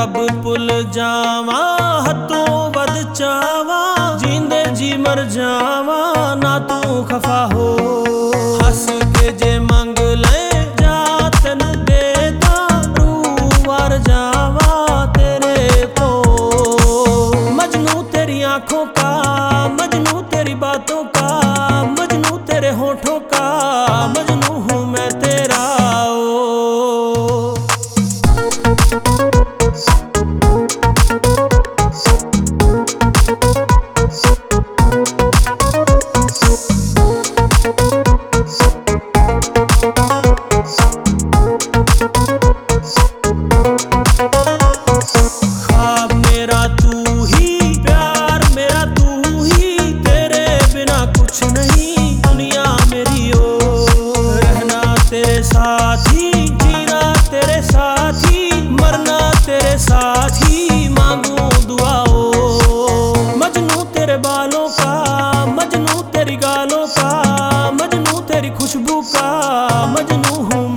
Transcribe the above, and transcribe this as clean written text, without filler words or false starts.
रब भुल जावा हथों वध चावा जींदे जी मर जावा ना तू खफा हो। हस के जे मंग ले जा तन देता रू वार जावा तेरे को। मजनू तेरी आंखों का, मजनू तेरी बातों का, मजनू तेरे होठों का, मजनू हूँ मैं तेरा ख्वाब मेरा तू ही, प्यार मेरा तू ही, तेरे बिना कुछ नहीं दुनिया मेरी ओ। रहना तेरे साथ ही, जीना तेरे साथ ही, मरना तेरे साथ ही, मांगू दुआ ओ। मजनू तेरे बालों का, मजनू तेरी गालों का, मजनू तेरी खुशबू का, मजनू हूँ